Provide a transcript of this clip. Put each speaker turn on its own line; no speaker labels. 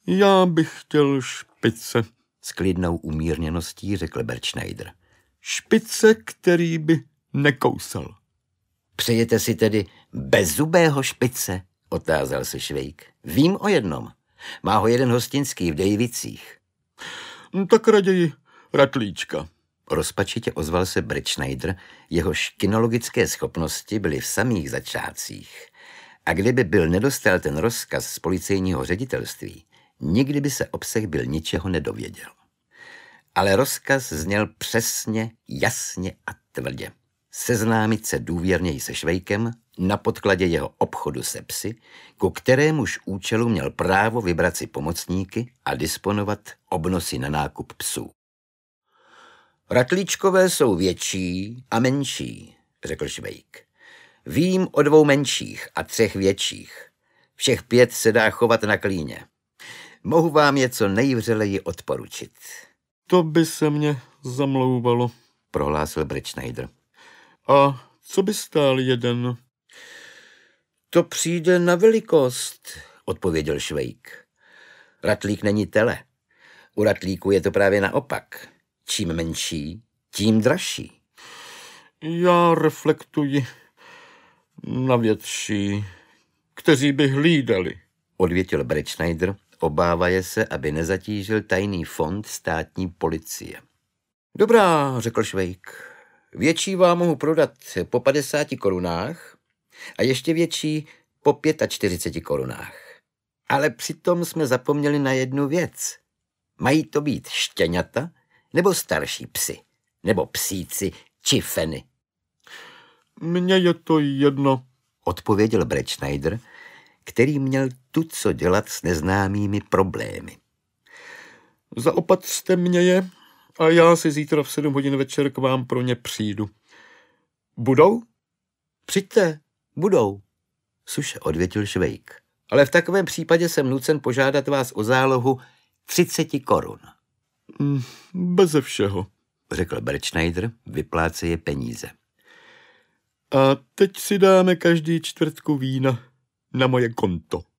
Já bych chtěl špice.
S klidnou umírněností řekl Bert Schneider.
Špice, který by nekousal.
Přejete si tedy bezzubého špice? Otázal se Švejk. Vím o jednom. Má ho jeden hostinský v Dejvicích.
Tak raději ratlíčka.
Rozpačitě ozval se Bert Schneider, jehož kinologické schopnosti byly v samých začátcích. A kdyby byl nedostal ten rozkaz z policejního ředitelství, nikdy by se obsah byl ničeho nedověděl. Ale rozkaz zněl přesně, jasně a tvrdě. Seznámit se důvěrněji se Švejkem na podkladě jeho obchodu se psy, ku kterémuž účelu měl právo vybrat si pomocníky a disponovat obnosy na nákup psů. Ratlíčkové jsou větší a menší, řekl Švejk. Vím o 2 menších a 3 větších. Všech 5 se dá chovat na klíně. Mohu vám je co nejvřeleji odporučit.
To by se mě zamlouvalo,
prohlásil Bert Schneider.
A co by stál jeden?
To přijde na velikost, odpověděl Švejk. Ratlík není tele. U ratlíku je to právě naopak. Čím menší, tím dražší.
Já reflektuji na větší, kteří by hlídali,
odvětil Bert Schneider, obávaje se, aby nezatížil tajný fond státní policie. Dobrá, řekl Švejk. Větší vám mohu prodat po 50 korunách a ještě větší po 45 korunách. Ale přitom jsme zapomněli na jednu věc. Mají to být štěňata nebo starší psy, nebo psíci či feny.
Mně je to jedno,
odpověděl Bert Schneider, který měl tu co dělat s neznámými problémy.
Zaopatřte mě je a já si zítra v 7 hodin večer k vám pro ně přijdu. Budou?
Přijďte, budou, suše odvětil Švejk. Ale v takovém případě jsem nucen požádat vás o zálohu 30 korun.
Beze všeho,
řekl Bert Schneider, vypláceje peníze.
A teď si dáme každý čtvrtku vína na moje konto.